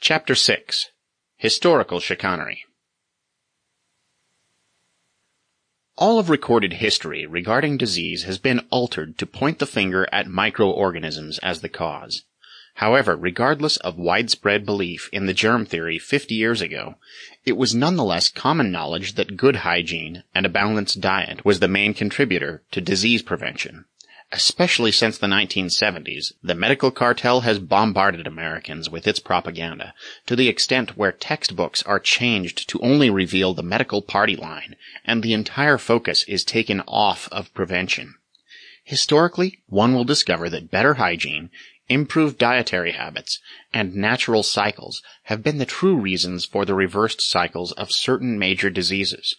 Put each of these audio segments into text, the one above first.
Chapter 6. Historical Chicanery. All of recorded history regarding disease has been altered to point the finger at microorganisms as the cause. However, regardless of widespread belief in the germ theory 50 years ago, it was nonetheless common knowledge that good hygiene and a balanced diet was the main contributor to disease prevention. Especially since the 1970s, the medical cartel has bombarded Americans with its propaganda, to the extent where textbooks are changed to only reveal the medical party line, and the entire focus is taken off of prevention. Historically, one will discover that better hygiene, improved dietary habits, and natural cycles have been the true reasons for the reversed cycles of certain major diseases.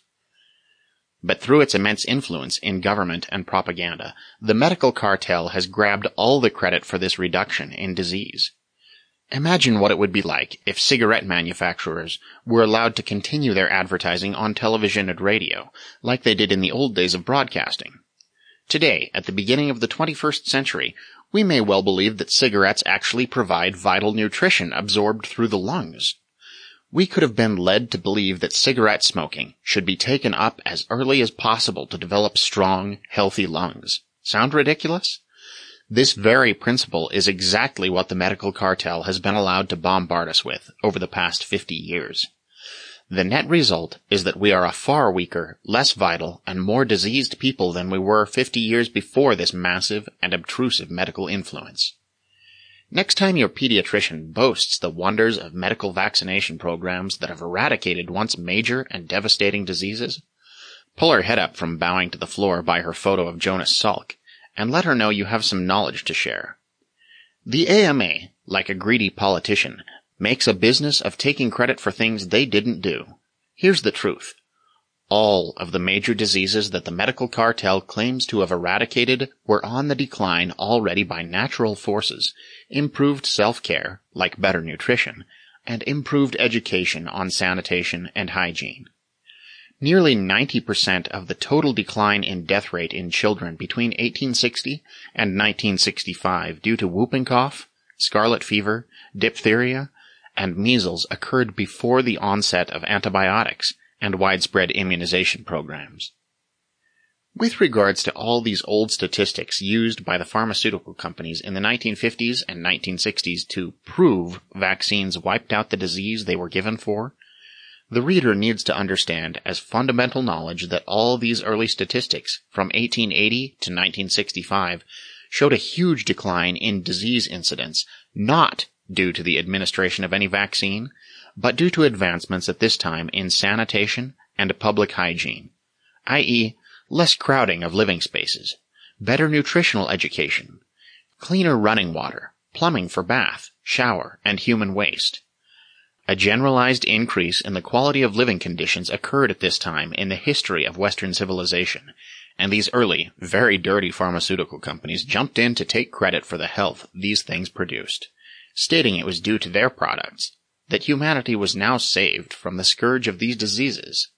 But through its immense influence in government and propaganda, the medical cartel has grabbed all the credit for this reduction in disease. Imagine what it would be like if cigarette manufacturers were allowed to continue their advertising on television and radio, like they did in the old days of broadcasting. Today, at the beginning of the 21st century, we may well believe that cigarettes actually provide vital nutrition absorbed through the lungs. We could have been led to believe that cigarette smoking should be taken up as early as possible to develop strong, healthy lungs. Sound ridiculous? This very principle is exactly what the medical cartel has been allowed to bombard us with over the past 50 years. The net result is that we are a far weaker, less vital, and more diseased people than we were 50 years before this massive and obtrusive medical influence. Next time your pediatrician boasts the wonders of medical vaccination programs that have eradicated once major and devastating diseases, pull her head up from bowing to the floor by her photo of Jonas Salk, and let her know you have some knowledge to share. The AMA, like a greedy politician, makes a business of taking credit for things they didn't do. Here's the truth. All of the major diseases that the medical cartel claims to have eradicated were on the decline already by natural forces, improved self-care, like better nutrition, and improved education on sanitation and hygiene. Nearly 90% of the total decline in death rate in children between 1860 and 1965 due to whooping cough, scarlet fever, diphtheria, and measles occurred before the onset of antibiotics and widespread immunization programs. With regards to all these old statistics used by the pharmaceutical companies in the 1950s and 1960s to prove vaccines wiped out the disease they were given for, the reader needs to understand as fundamental knowledge that all these early statistics from 1880 to 1965 showed a huge decline in disease incidence, not due to the administration of any vaccine, but due to advancements at this time in sanitation and public hygiene, i.e., less crowding of living spaces, better nutritional education, cleaner running water, plumbing for bath, shower, and human waste. A generalized increase in the quality of living conditions occurred at this time in the history of Western civilization, and these early, very dirty pharmaceutical companies jumped in to take credit for the health these things produced, stating it was due to their products that humanity was now saved from the scourge of these diseases.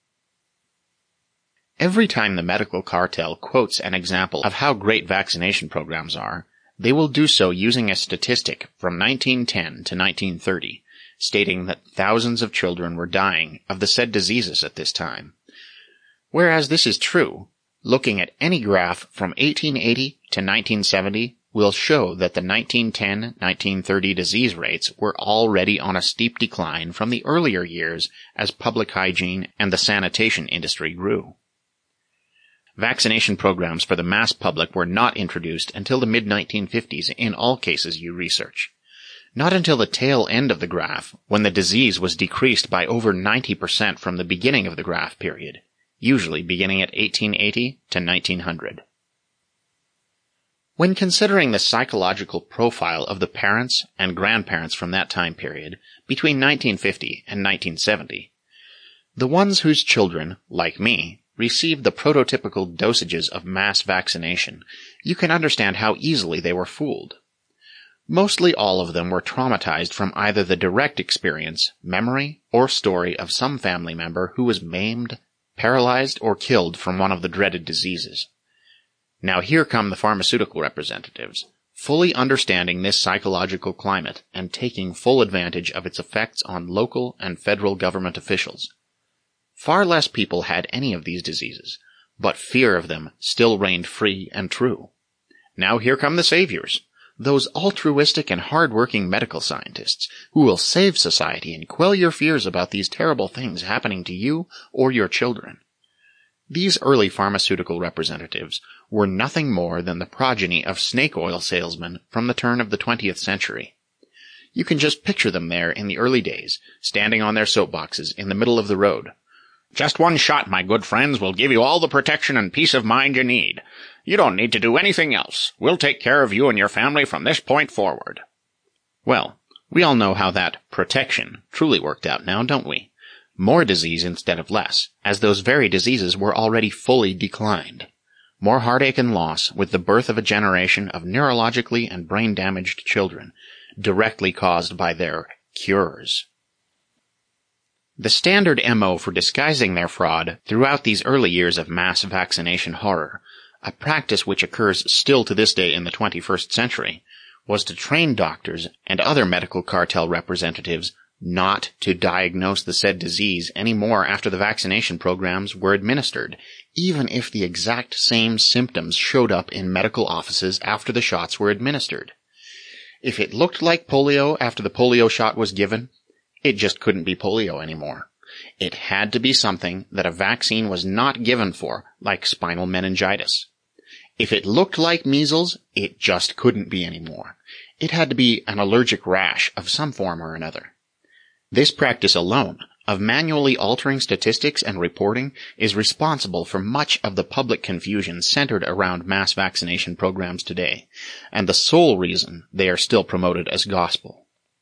Every time the medical cartel quotes an example of how great vaccination programs are, they will do so using a statistic from 1910 to 1930, stating that thousands of children were dying of the said diseases at this time. Whereas this is true, looking at any graph from 1880 to 1970 will show that the 1910-1930 disease rates were already on a steep decline from the earlier years as public hygiene and the sanitation industry grew. Vaccination programs for the mass public were not introduced until the mid-1950s in all cases you research. Not until the tail end of the graph, when the disease was decreased by over 90% from the beginning of the graph period, usually beginning at 1880 to 1900. When considering the psychological profile of the parents and grandparents from that time period, between 1950 and 1970, the ones whose children, like me, received the prototypical dosages of mass vaccination, you can understand how easily they were fooled. Mostly all of them were traumatized from either the direct experience, memory, or story of some family member who was maimed, paralyzed, or killed from one of the dreaded diseases. Now here come the pharmaceutical representatives, fully understanding this psychological climate and taking full advantage of its effects on local and federal government officials. Far less people had any of these diseases, but fear of them still reigned free and true. Now here come the saviors, those altruistic and hard-working medical scientists who will save society and quell your fears about these terrible things happening to you or your children. These early pharmaceutical representatives were nothing more than the progeny of snake oil salesmen from the turn of the 20th century. You can just picture them there in the early days, standing on their soapboxes in the middle of the road. "Just one shot, my good friends, will give you all the protection and peace of mind you need. You don't need to do anything else. We'll take care of you and your family from this point forward." Well, we all know how that protection truly worked out now, don't we? More disease instead of less, as those very diseases were already fully declined. More heartache and loss with the birth of a generation of neurologically and brain-damaged children, directly caused by their cures. The standard MO for disguising their fraud throughout these early years of mass vaccination horror, a practice which occurs still to this day in the 21st century, was to train doctors and other medical cartel representatives not to diagnose the said disease any more after the vaccination programs were administered, even if the exact same symptoms showed up in medical offices after the shots were administered. If it looked like polio after the polio shot was given, it just couldn't be polio anymore. It had to be something that a vaccine was not given for, like spinal meningitis. If it looked like measles, it just couldn't be anymore. It had to be an allergic rash of some form or another. This practice alone, of manually altering statistics and reporting, is responsible for much of the public confusion centered around mass vaccination programs today, and the sole reason they are still promoted as gospel.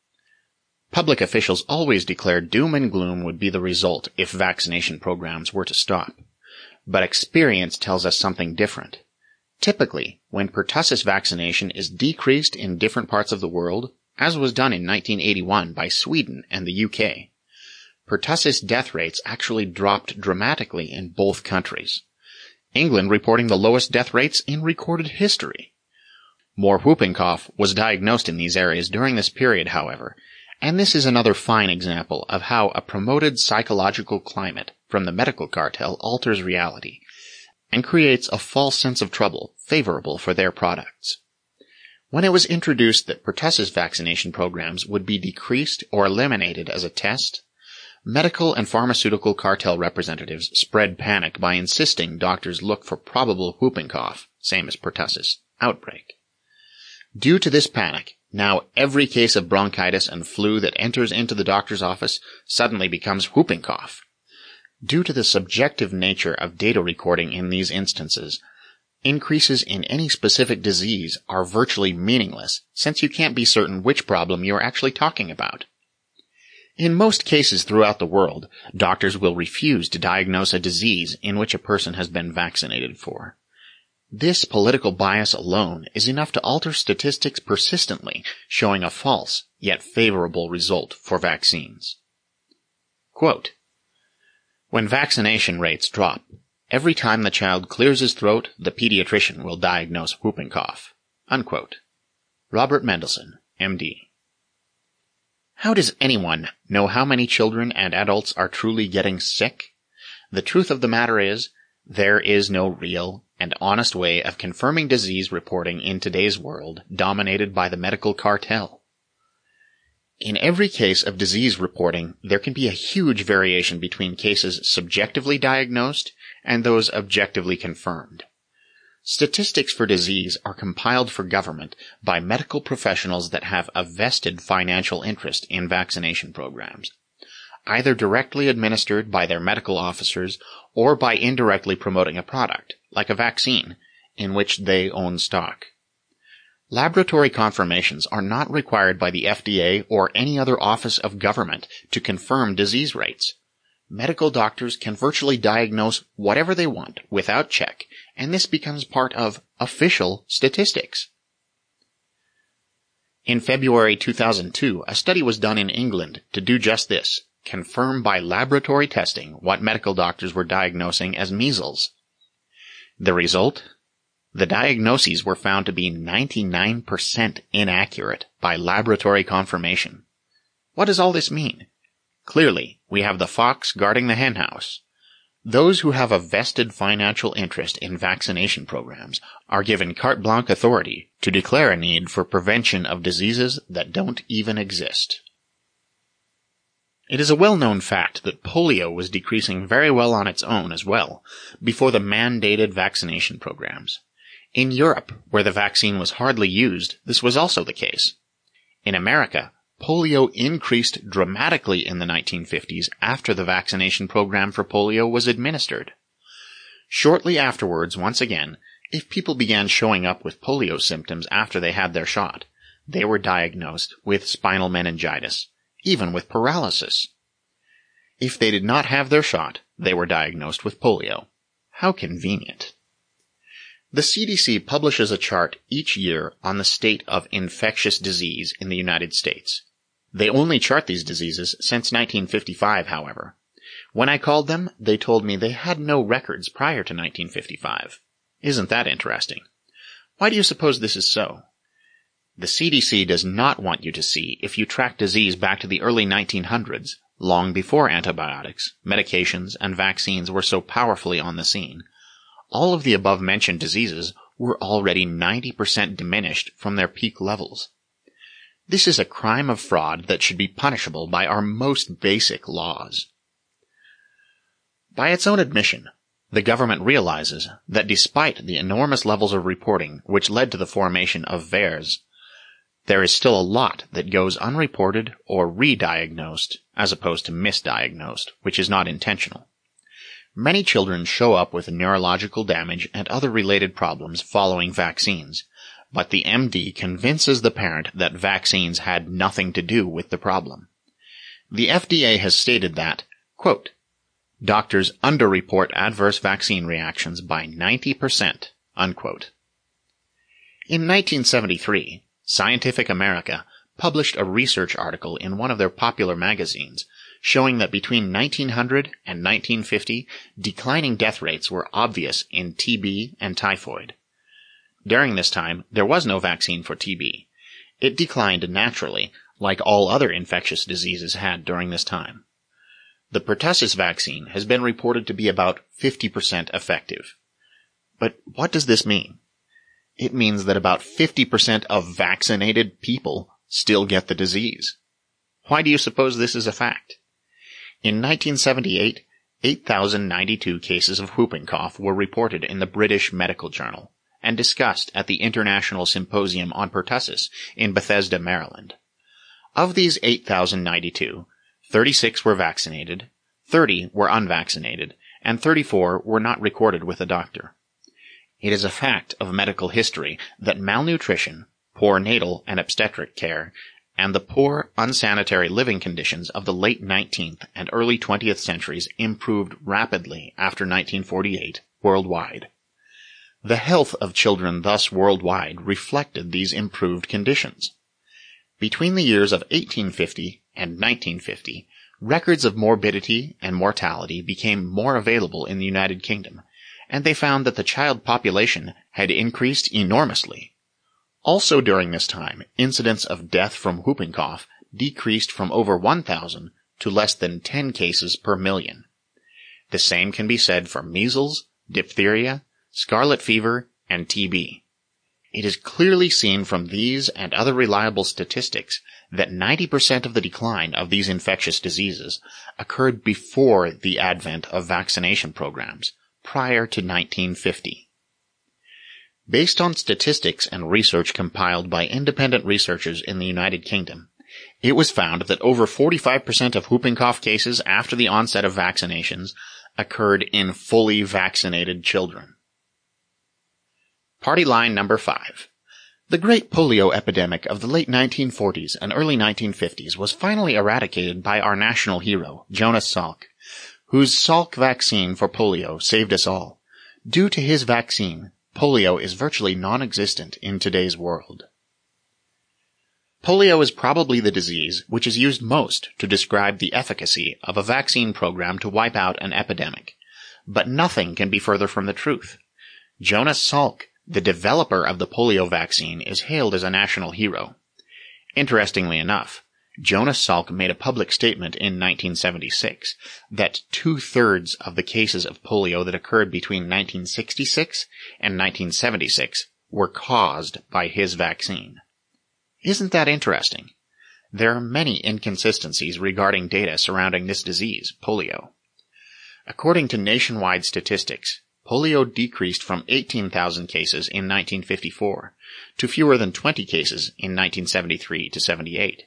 Public officials always declared doom and gloom would be the result if vaccination programs were to stop. But experience tells us something different. Typically, when pertussis vaccination is decreased in different parts of the world, as was done in 1981 by Sweden and the UK, pertussis death rates actually dropped dramatically in both countries. England reporting the lowest death rates in recorded history. More whooping cough was diagnosed in these areas during this period, however, and this is another fine example of how a promoted psychological climate from the medical cartel alters reality and creates a false sense of trouble favorable for their products. When it was introduced that pertussis vaccination programs would be decreased or eliminated as a test, medical and pharmaceutical cartel representatives spread panic by insisting doctors look for probable whooping cough, same as pertussis, outbreak. Due to this panic, now every case of bronchitis and flu that enters into the doctor's office suddenly becomes whooping cough. Due to the subjective nature of data recording in these instances, increases in any specific disease are virtually meaningless, since you can't be certain which problem you're actually talking about. In most cases throughout the world, doctors will refuse to diagnose a disease in which a person has been vaccinated for. This political bias alone is enough to alter statistics persistently, showing a false, yet favorable result for vaccines. Quote, "When vaccination rates drop, every time the child clears his throat, the pediatrician will diagnose whooping cough." Unquote. Robert Mendelsohn, M.D. How does anyone know how many children and adults are truly getting sick? The truth of the matter is, there is no real and honest way of confirming disease reporting in today's world dominated by the medical cartel. In every case of disease reporting, there can be a huge variation between cases subjectively diagnosed and those objectively confirmed. Statistics for disease are compiled for government by medical professionals that have a vested financial interest in vaccination programs, either directly administered by their medical officers or by indirectly promoting a product, like a vaccine, in which they own stock. Laboratory confirmations are not required by the FDA or any other office of government to confirm disease rates. Medical doctors can virtually diagnose whatever they want without check, and this becomes part of official statistics. In February 2002, a study was done in England to do just this, confirm by laboratory testing what medical doctors were diagnosing as measles. The result? The diagnoses were found to be 99% inaccurate by laboratory confirmation. What does all this mean? Clearly, we have the fox guarding the henhouse. Those who have a vested financial interest in vaccination programs are given carte blanche authority to declare a need for prevention of diseases that don't even exist. It is a well-known fact that polio was decreasing very well on its own as well, before the mandated vaccination programs. In Europe, where the vaccine was hardly used, this was also the case. In America, polio increased dramatically in the 1950s after the vaccination program for polio was administered. Shortly afterwards, once again, if people began showing up with polio symptoms after they had their shot, they were diagnosed with spinal meningitis, even with paralysis. If they did not have their shot, they were diagnosed with polio. How convenient. The CDC publishes a chart each year on the state of infectious disease in the United States. They only chart these diseases since 1955, however. When I called them, they told me they had no records prior to 1955. Isn't that interesting? Why do you suppose this is so? The CDC does not want you to see if you track disease back to the early 1900s, long before antibiotics, medications, and vaccines were so powerfully on the scene. All of the above-mentioned diseases were already 90% diminished from their peak levels. This is a crime of fraud that should be punishable by our most basic laws. By its own admission, the government realizes that despite the enormous levels of reporting which led to the formation of VAERS, there is still a lot that goes unreported or re-diagnosed as opposed to misdiagnosed, which is not intentional. Many children show up with neurological damage and other related problems following vaccines, but the MD convinces the parent that vaccines had nothing to do with the problem. The FDA has stated that, quote, doctors underreport adverse vaccine reactions by 90%, unquote. In 1973, Scientific America published a research article in one of their popular magazines showing that between 1900 and 1950, declining death rates were obvious in TB and typhoid. During this time, there was no vaccine for TB. It declined naturally, like all other infectious diseases had during this time. The pertussis vaccine has been reported to be about 50% effective. But what does this mean? It means that about 50% of vaccinated people still get the disease. Why do you suppose this is a fact? In 1978, 8,092 cases of whooping cough were reported in the British Medical Journal and discussed at the International Symposium on Pertussis in Bethesda, Maryland. Of these 8,092, 36 were vaccinated, 30 were unvaccinated, and 34 were not recorded with a doctor. It is a fact of medical history that malnutrition, poor natal and obstetric care, and the poor, unsanitary living conditions of the late 19th and early 20th centuries improved rapidly after 1948 worldwide. The health of children thus worldwide reflected these improved conditions. Between the years of 1850 and 1950, records of morbidity and mortality became more available in the United Kingdom, and they found that the child population had increased enormously. Also during this time, incidents of death from whooping cough decreased from over 1,000 to less than 10 cases per million. The same can be said for measles, diphtheria, scarlet fever, and TB. It is clearly seen from these and other reliable statistics that 90% of the decline of these infectious diseases occurred before the advent of vaccination programs, prior to 1950. Based on statistics and research compiled by independent researchers in the United Kingdom, it was found that over 45% of whooping cough cases after the onset of vaccinations occurred in fully vaccinated children. Party line number 5. The great polio epidemic of the late 1940s and early 1950s was finally eradicated by our national hero, Jonas Salk, whose Salk vaccine for polio saved us all. Due to his vaccine, polio is virtually non-existent in today's world. Polio is probably the disease which is used most to describe the efficacy of a vaccine program to wipe out an epidemic. But nothing can be further from the truth. Jonas Salk The developer of the polio vaccine is hailed as a national hero. Interestingly enough, Jonas Salk made a public statement in 1976 that 2/3 of the cases of polio that occurred between 1966 and 1976 were caused by his vaccine. Isn't that interesting? There are many inconsistencies regarding data surrounding this disease, polio. According to nationwide statistics, polio decreased from 18,000 cases in 1954 to fewer than 20 cases in 1973 to 78.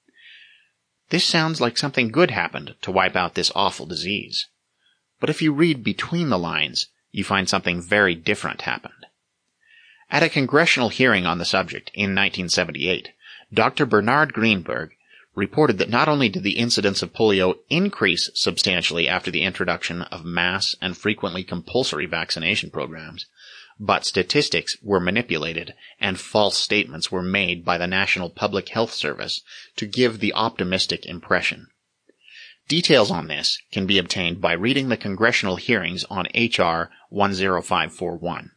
This sounds like something good happened to wipe out this awful disease. But if you read between the lines, you find something very different happened. At a congressional hearing on the subject in 1978, Dr. Bernard Greenberg reported that not only did the incidence of polio increase substantially after the introduction of mass and frequently compulsory vaccination programs, but statistics were manipulated and false statements were made by the National Public Health Service to give the optimistic impression. Details on this can be obtained by reading the congressional hearings on H.R. 10541.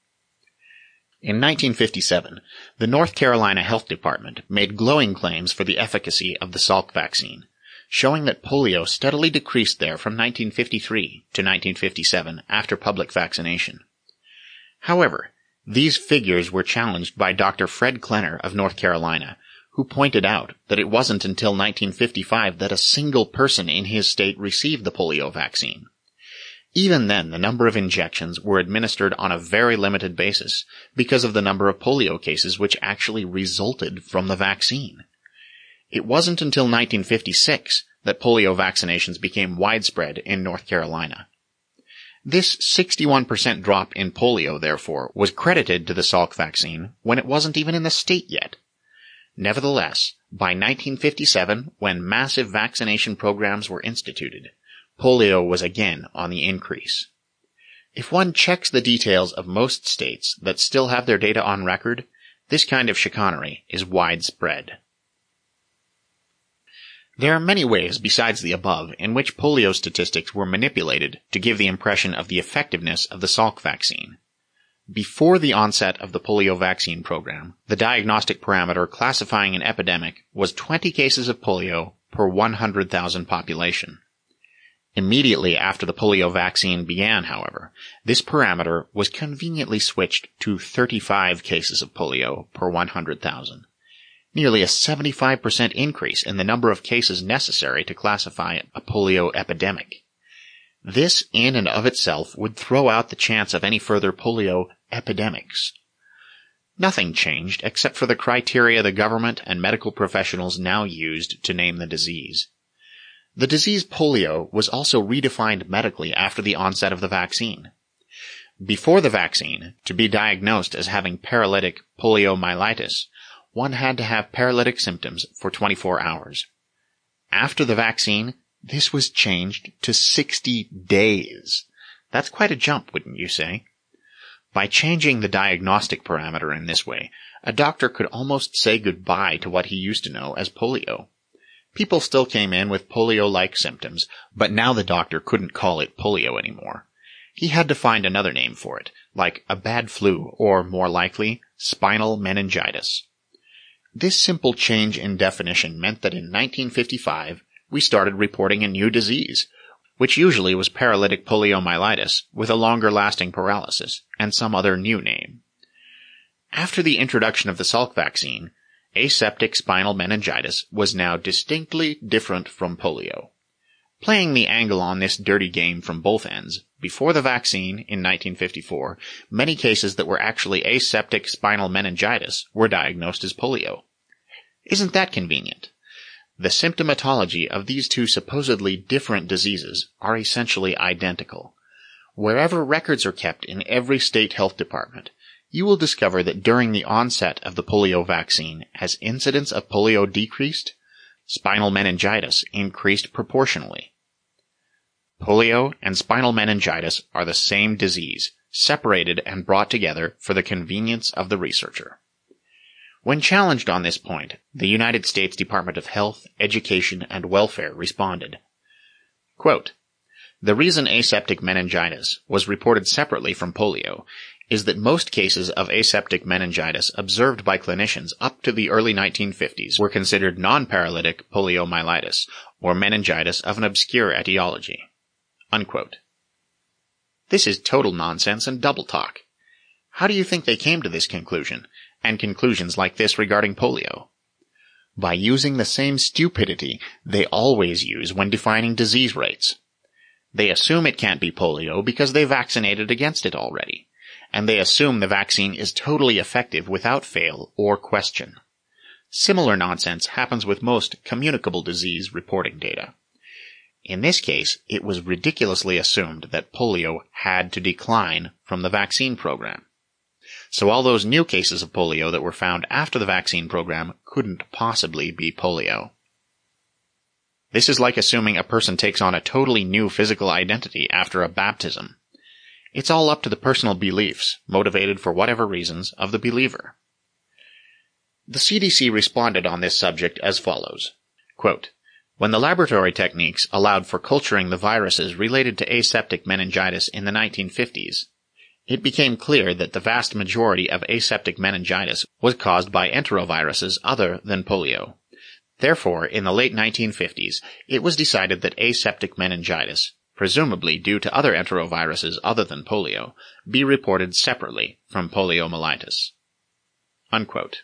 In 1957, the North Carolina Health Department made glowing claims for the efficacy of the Salk vaccine, showing that polio steadily decreased there from 1953 to 1957 after public vaccination. However, these figures were challenged by Dr. Fred Klenner of North Carolina, who pointed out that it wasn't until 1955 that a single person in his state received the polio vaccine. Even then, the number of injections were administered on a very limited basis because of the number of polio cases which actually resulted from the vaccine. It wasn't until 1956 that polio vaccinations became widespread in North Carolina. This 61% drop in polio, therefore, was credited to the Salk vaccine when it wasn't even in the state yet. Nevertheless, by 1957, when massive vaccination programs were instituted, polio was again on the increase. If one checks the details of most states that still have their data on record, this kind of chicanery is widespread. There are many ways besides the above in which polio statistics were manipulated to give the impression of the effectiveness of the Salk vaccine. Before the onset of the polio vaccine program, the diagnostic parameter classifying an epidemic was 20 cases of polio per 100,000 population. Immediately after the polio vaccine began, however, this parameter was conveniently switched to 35 cases of polio per 100,000. Nearly a 75% increase in the number of cases necessary to classify a polio epidemic. This in and of itself would throw out the chance of any further polio epidemics. Nothing changed except for the criteria the government and medical professionals now used to name the disease. The disease polio was also redefined medically after the onset of the vaccine. Before the vaccine, to be diagnosed as having paralytic poliomyelitis, one had to have paralytic symptoms for 24 hours. After the vaccine, this was changed to 60 days. That's quite a jump, wouldn't you say? By changing the diagnostic parameter in this way, a doctor could almost say goodbye to what he used to know as polio. People still came in with polio-like symptoms, but now the doctor couldn't call it polio anymore. He had to find another name for it, like a bad flu, or more likely, spinal meningitis. This simple change in definition meant that in 1955, we started reporting a new disease, which usually was paralytic poliomyelitis with a longer-lasting paralysis and some other new name. After the introduction of the Salk vaccine, aseptic spinal meningitis was now distinctly different from polio. Playing the angle on this dirty game from both ends, before the vaccine in 1954, many cases that were actually aseptic spinal meningitis were diagnosed as polio. Isn't that convenient? The symptomatology of these two supposedly different diseases are essentially identical. Wherever records are kept in every state health department, you will discover that during the onset of the polio vaccine, as incidence of polio decreased, spinal meningitis increased proportionally. Polio and spinal meningitis are the same disease, separated and brought together for the convenience of the researcher. When challenged on this point, the United States Department of Health, Education, and Welfare responded, quote, "The reason aseptic meningitis was reported separately from polio is that most cases of aseptic meningitis observed by clinicians up to the early 1950s were considered non-paralytic poliomyelitis, or meningitis of an obscure etiology." Unquote. This is total nonsense and double talk. How do you think they came to this conclusion, and conclusions like this regarding polio? By using the same stupidity they always use when defining disease rates. They assume it can't be polio because they vaccinated against it already, and they assume the vaccine is totally effective without fail or question. Similar nonsense happens with most communicable disease reporting data. In this case, it was ridiculously assumed that polio had to decline from the vaccine program. So all those new cases of polio that were found after the vaccine program couldn't possibly be polio. This is like assuming a person takes on a totally new physical identity after a baptism. It's all up to the personal beliefs, motivated for whatever reasons, of the believer. The CDC responded on this subject as follows. Quote, "When the laboratory techniques allowed for culturing the viruses related to aseptic meningitis in the 1950s, it became clear that the vast majority of aseptic meningitis was caused by enteroviruses other than polio. Therefore, in the late 1950s, it was decided that aseptic meningitis, presumably due to other enteroviruses other than polio, be reported separately from poliomyelitis." Unquote.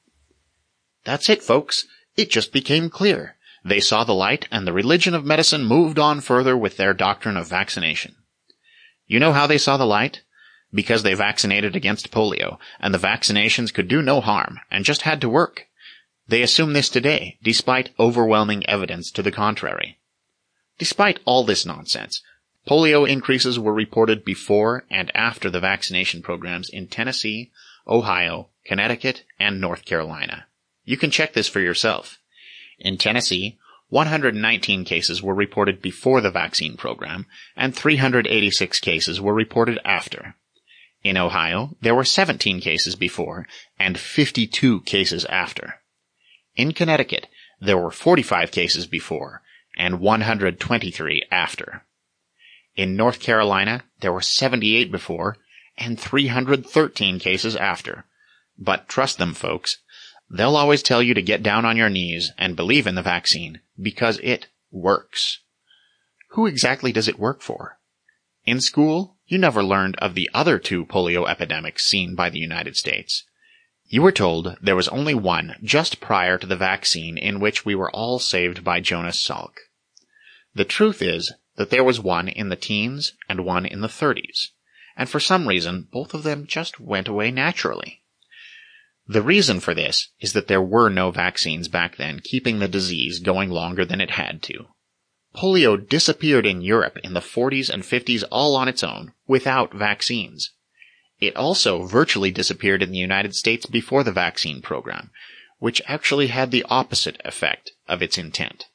That's it, folks. It just became clear. They saw the light, and the religion of medicine moved on further with their doctrine of vaccination. You know how they saw the light? Because they vaccinated against polio, and the vaccinations could do no harm, and just had to work. They assume this today, despite overwhelming evidence to the contrary. Despite all this nonsense, polio increases were reported before and after the vaccination programs in Tennessee, Ohio, Connecticut, and North Carolina. You can check this for yourself. In Tennessee, 119 cases were reported before the vaccine program, and 386 cases were reported after. In Ohio, there were 17 cases before, and 52 cases after. In Connecticut, there were 45 cases before, and 123 after. In North Carolina, there were 78 before, and 313 cases after. But trust them, folks. They'll always tell you to get down on your knees and believe in the vaccine, because it works. Who exactly does it work for? In school, you never learned of the other two polio epidemics seen by the United States. You were told there was only one just prior to the vaccine in which we were all saved by Jonas Salk. The truth is that there was one in the teens and one in the 30s, and for some reason both of them just went away naturally. The reason for this is that there were no vaccines back then keeping the disease going longer than it had to. Polio disappeared in Europe in the 40s and 50s all on its own, without vaccines. It also virtually disappeared in the United States before the vaccine program, which actually had the opposite effect of its intent.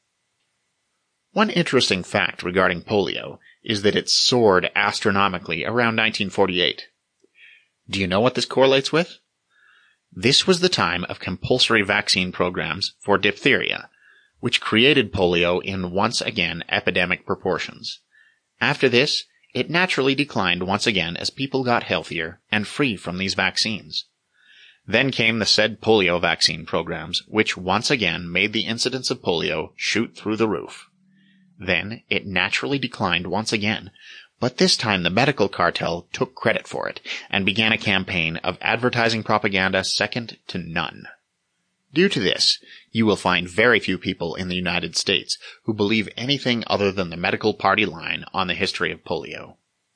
One interesting fact regarding polio is that it soared astronomically around 1948. Do you know what this correlates with? This was the time of compulsory vaccine programs for diphtheria, which created polio in once again epidemic proportions. After this, it naturally declined once again as people got healthier and free from these vaccines. Then came the said polio vaccine programs, which once again made the incidence of polio shoot through the roof. Then it naturally declined once again, but this time the medical cartel took credit for it and began a campaign of advertising propaganda second to none. Due to this, you will find very few people in the United States who believe anything other than the medical party line on the history of polio.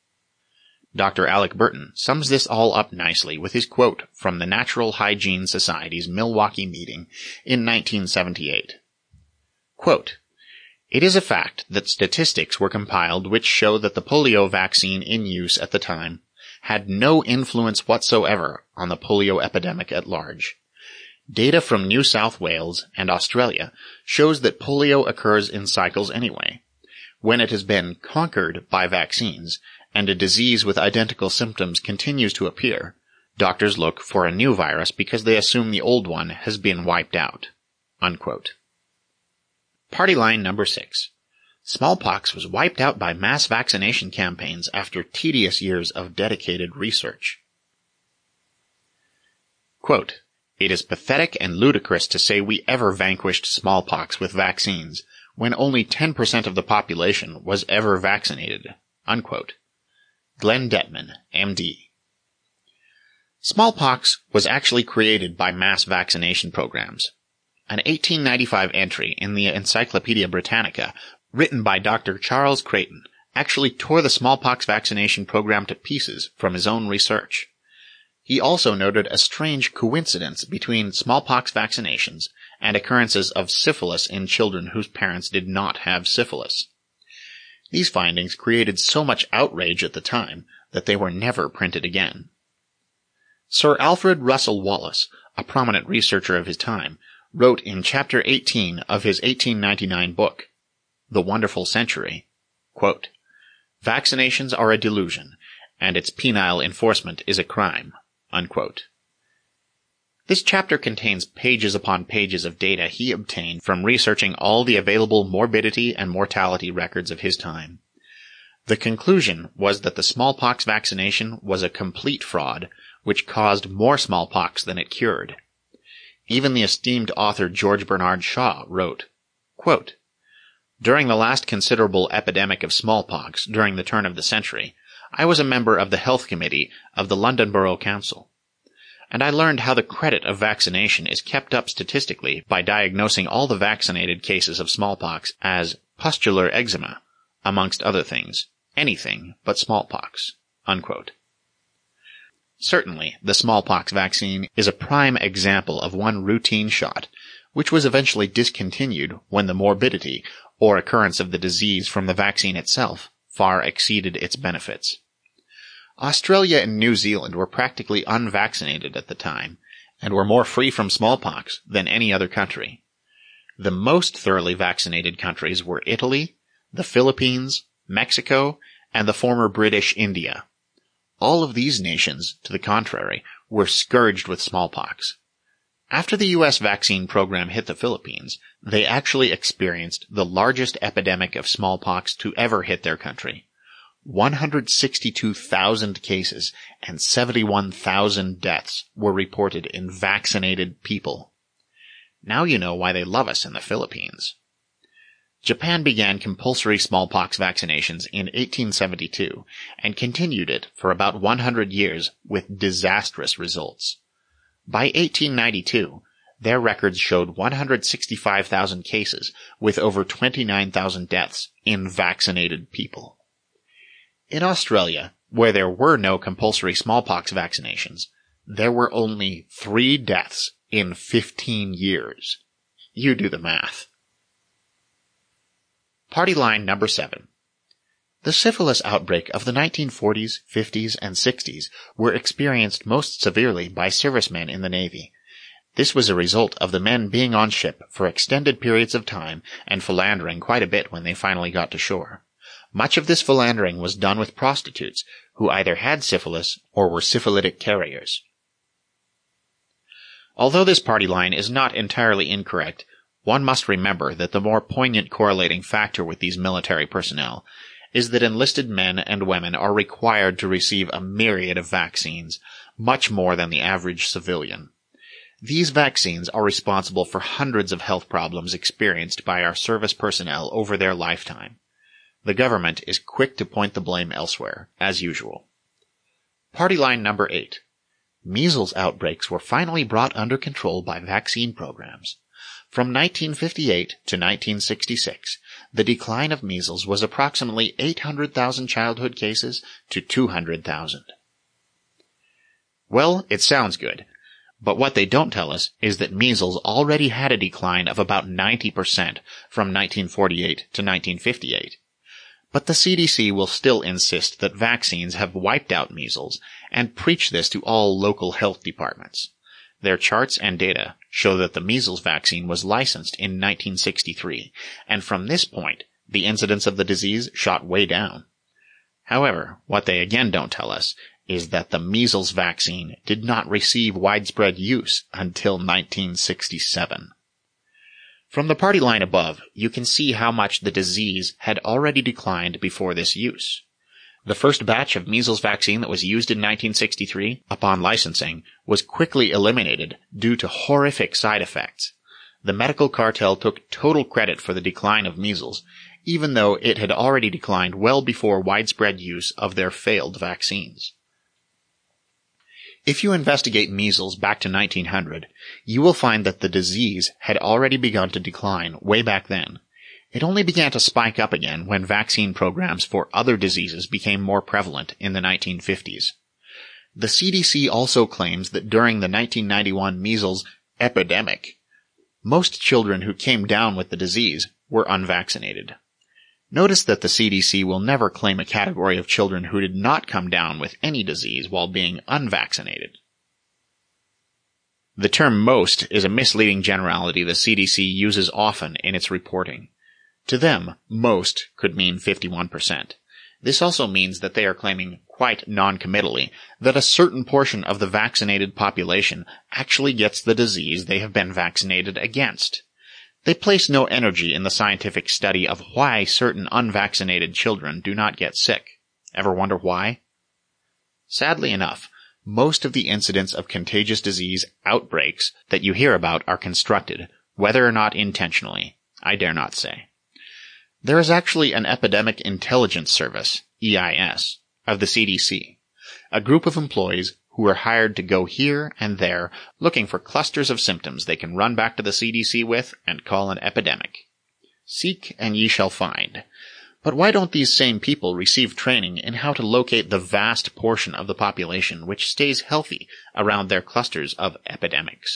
Dr. Alec Burton sums this all up nicely with his quote from the Natural Hygiene Society's Milwaukee meeting in 1978. Quote, "It is a fact that statistics were compiled which show that the polio vaccine in use at the time had no influence whatsoever on the polio epidemic at large. Data from New South Wales and Australia shows that polio occurs in cycles anyway. When it has been conquered by vaccines, and a disease with identical symptoms continues to appear, doctors look for a new virus because they assume the old one has been wiped out." Unquote. Party line number 6. Smallpox was wiped out by mass vaccination campaigns after tedious years of dedicated research. Quote, "It is pathetic and ludicrous to say we ever vanquished smallpox with vaccines, when only 10% of the population was ever vaccinated." Unquote. Glenn Detman, MD. Smallpox was actually created by mass vaccination programs. An 1895 entry in the Encyclopedia Britannica, written by Dr. Charles Creighton, actually tore the smallpox vaccination program to pieces from his own research. He also noted a strange coincidence between smallpox vaccinations and occurrences of syphilis in children whose parents did not have syphilis. These findings created so much outrage at the time that they were never printed again. Sir Alfred Russel Wallace, a prominent researcher of his time, wrote in Chapter 18 of his 1899 book, The Wonderful Century, quote, "Vaccinations are a delusion, and its penile enforcement is a crime." Unquote. This chapter contains pages upon pages of data he obtained from researching all the available morbidity and mortality records of his time. The conclusion was that the smallpox vaccination was a complete fraud, which caused more smallpox than it cured. Even the esteemed author George Bernard Shaw wrote, quote, "During the last considerable epidemic of smallpox during the turn of the century, I was a member of the Health Committee of the London Borough Council, and I learned how the credit of vaccination is kept up statistically by diagnosing all the vaccinated cases of smallpox as pustular eczema, amongst other things, anything but smallpox." Unquote. Certainly, the smallpox vaccine is a prime example of one routine shot, which was eventually discontinued when the morbidity or occurrence of the disease from the vaccine itself far exceeded its benefits. Australia and New Zealand were practically unvaccinated at the time, and were more free from smallpox than any other country. The most thoroughly vaccinated countries were Italy, the Philippines, Mexico, and the former British India. All of these nations, to the contrary, were scourged with smallpox. After the U.S. vaccine program hit the Philippines, they actually experienced the largest epidemic of smallpox to ever hit their country. 162,000 cases and 71,000 deaths were reported in vaccinated people. Now you know why they love us in the Philippines. Japan began compulsory smallpox vaccinations in 1872 and continued it for about 100 years with disastrous results. By 1892, their records showed 165,000 cases with over 29,000 deaths in vaccinated people. In Australia, where there were no compulsory smallpox vaccinations, there were only 3 deaths in 15 years. You do the math. Party line number 7. The syphilis outbreak of the 1940s, 50s, and 60s were experienced most severely by servicemen in the Navy. This was a result of the men being on ship for extended periods of time and philandering quite a bit when they finally got to shore. Much of this philandering was done with prostitutes who either had syphilis or were syphilitic carriers. Although this party line is not entirely incorrect, one must remember that the more poignant correlating factor with these military personnel is that enlisted men and women are required to receive a myriad of vaccines, much more than the average civilian. These vaccines are responsible for hundreds of health problems experienced by our service personnel over their lifetime. The government is quick to point the blame elsewhere, as usual. Party line number 8. Measles outbreaks were finally brought under control by vaccine programs. From 1958 to 1966, the decline of measles was approximately 800,000 childhood cases to 200,000. Well, it sounds good, but what they don't tell us is that measles already had a decline of about 90% from 1948 to 1958. But the CDC will still insist that vaccines have wiped out measles and preach this to all local health departments. Their charts and data show that the measles vaccine was licensed in 1963, and from this point, the incidence of the disease shot way down. However, what they again don't tell us is that the measles vaccine did not receive widespread use until 1967. From the party line above, you can see how much the disease had already declined before this use. The first batch of measles vaccine that was used in 1963, upon licensing, was quickly eliminated due to horrific side effects. The medical cartel took total credit for the decline of measles, even though it had already declined well before widespread use of their failed vaccines. If you investigate measles back to 1900, you will find that the disease had already begun to decline way back then. It only began to spike up again when vaccine programs for other diseases became more prevalent in the 1950s. The CDC also claims that during the 1991 measles epidemic, most children who came down with the disease were unvaccinated. Notice that the CDC will never claim a category of children who did not come down with any disease while being unvaccinated. The term most is a misleading generality the CDC uses often in its reporting. To them, most could mean 51%. This also means that they are claiming quite non-committally that a certain portion of the vaccinated population actually gets the disease they have been vaccinated against. They place no energy in the scientific study of why certain unvaccinated children do not get sick. Ever wonder why? Sadly enough, most of the incidents of contagious disease outbreaks that you hear about are constructed, whether or not intentionally, I dare not say. There is actually an Epidemic Intelligence Service, EIS, of the CDC, a group of employees who are hired to go here and there looking for clusters of symptoms they can run back to the CDC with and call an epidemic. Seek and ye shall find. But why don't these same people receive training in how to locate the vast portion of the population which stays healthy around their clusters of epidemics?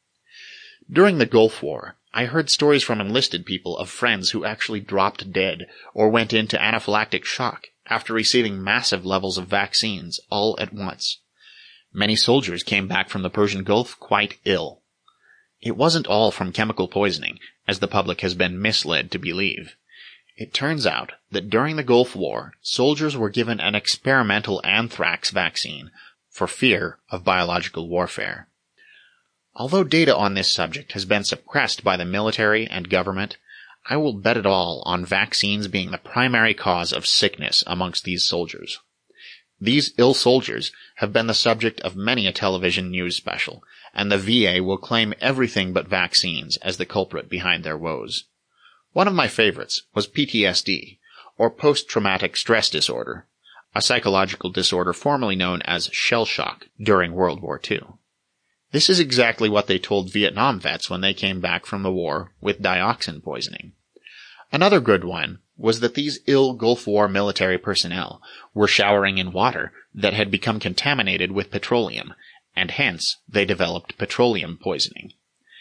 During the Gulf War, I heard stories from enlisted people of friends who actually dropped dead or went into anaphylactic shock after receiving massive levels of vaccines all at once. Many soldiers came back from the Persian Gulf quite ill. It wasn't all from chemical poisoning, as the public has been misled to believe. It turns out that during the Gulf War, soldiers were given an experimental anthrax vaccine for fear of biological warfare. Although data on this subject has been suppressed by the military and government, I will bet it all on vaccines being the primary cause of sickness amongst these soldiers. These ill soldiers have been the subject of many a television news special, and the VA will claim everything but vaccines as the culprit behind their woes. One of my favorites was PTSD, or post-traumatic stress disorder, a psychological disorder formerly known as shell shock during World War II. This is exactly what they told Vietnam vets when they came back from the war with dioxin poisoning. Another good one was that these ill Gulf War military personnel were showering in water that had become contaminated with petroleum, and hence they developed petroleum poisoning.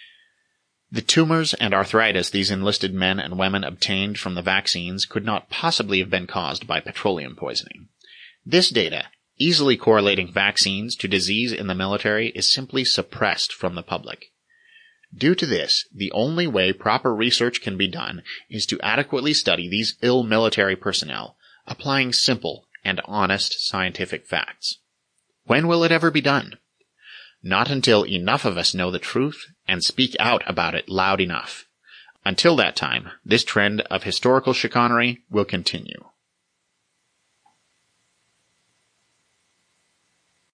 The tumors and arthritis these enlisted men and women obtained from the vaccines could not possibly have been caused by petroleum poisoning. This data, easily correlating vaccines to disease in the military, is simply suppressed from the public. Due to this, the only way proper research can be done is to adequately study these ill military personnel, applying simple and honest scientific facts. When will it ever be done? Not until enough of us know the truth and speak out about it loud enough. Until that time, this trend of historical chicanery will continue.